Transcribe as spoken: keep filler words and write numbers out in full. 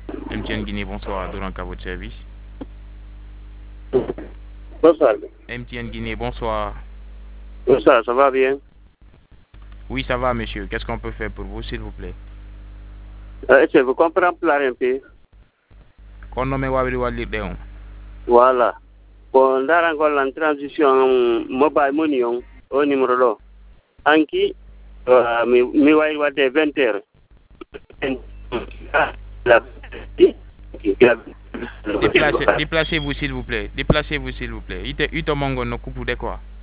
M T N Guinée, bonsoir, Doranka, votre service. Bonsoir. M T N Guinée, bonsoir. Bonsoir, ça va bien? Oui, ça va, monsieur. Qu'est-ce qu'on peut faire pour vous, s'il vous plaît? Euh, Est-ce que vous comprenez un peu? Qu'on nomme Wabri Walidéon. Voilà. Bon, dans la transition mobile money, au numéro là. Anki, euh, mi mi wai wate vingt heures. Déplacez, déplacez-vous, s'il vous plaît. Déplacez-vous, s'il vous plaît. Ite, ite mongo no kupu de quoi?